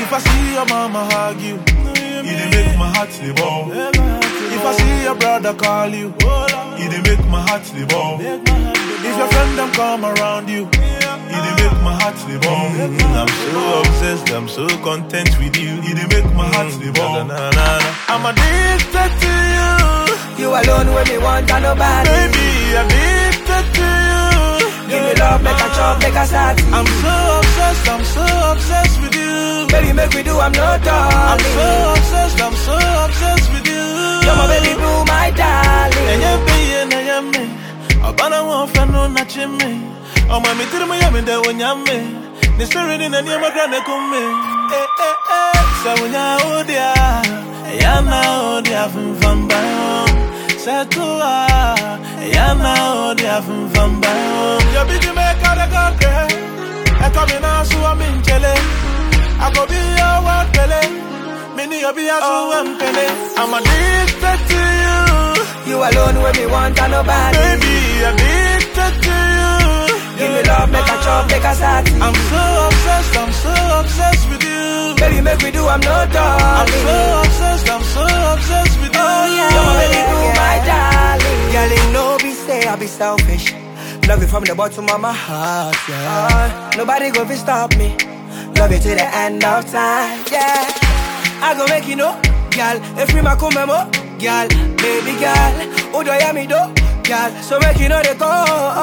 If I see your mama hug you, it make my heart dey ball. If I see your brother call you, it make my heart dey ball. If your friend them come around you, it make my heart dey ball. I'm so obsessed, I'm so content with you. It make my heart dey ball. I'm addicted to you. You alone when me want and nobody. Baby, addicted to you. Give me love, make a chop, make a start. I'm so obsessed with you. Baby, make we do, I'm not I'm darling. so obsessed with you. You're my baby blue, my darling. And you're being a yummy. Abana won't find no natching me. Oh, my meter, my yummy, there when you're me. The spirit in the name of Grande Come. So when you're out there, you're now there from Bayon. Satua, you're now there from Bayon. You're big, you make out a god. I come in now, so I'm in Chile. I go be your world, Pele. Many of you are so Pele. I'm addicted to you. You alone when me want and nobody. Baby, addicted to you. Give me love, make a chop, make a start. I'm so obsessed with you. Baby, make we do, I'm not I'm darling. so obsessed with you. You're my baby blue, my darling. Girl, you know be say I be selfish. Love you from the bottom of my heart, yeah. Nobody go fi stop me. Love you till the end of time, yeah. I go make you know, girl. If you ma come mo, girl, baby girl. Who do you me do, girl? So make you know they go,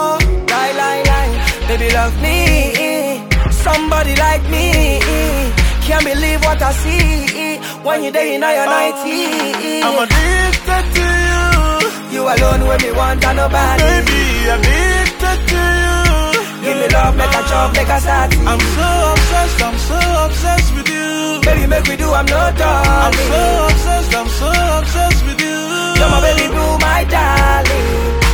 lie. Baby love me, somebody like me. Can't believe what I see when you day in your 90s. I'm addicted to you. You alone when me want and nobody. Baby, addicted to you. Give me love, make a chop, make a start. I'm so obsessed with you. Baby, make we do, I'm not I'm darling. so obsessed with you. You're my baby blue, my darling.